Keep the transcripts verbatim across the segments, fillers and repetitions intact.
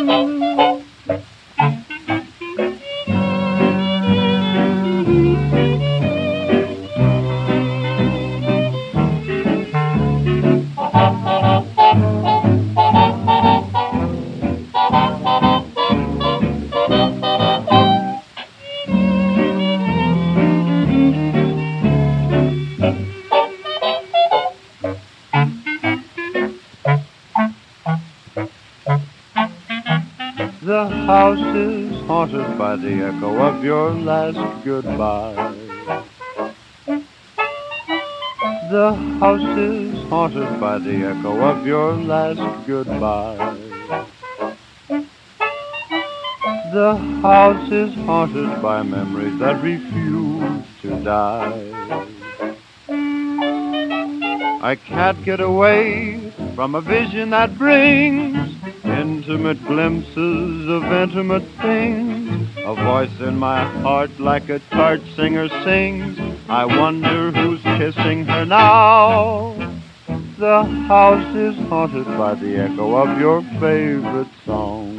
The house is haunted by the echo of your last goodbye. The house is haunted by the echo of your last goodbye. The house is haunted by memories that refuse to die. I can't get away from a vision that brings intimate glimpses of intimate things. A voice in my heart like a tart singer sings. I wonder who's kissing her now. The house is haunted by the echo of your favorite song.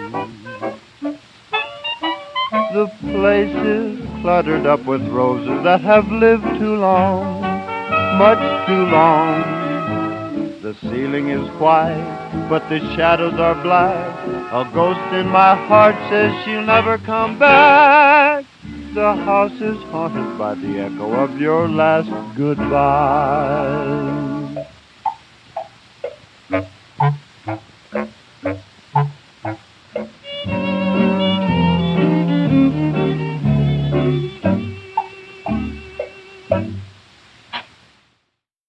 The place is cluttered up with roses that have lived too long, much too long. The ceiling is white, but the shadows are black. A ghost in my heart says she'll never come back. The house is haunted by the echo of your last goodbye.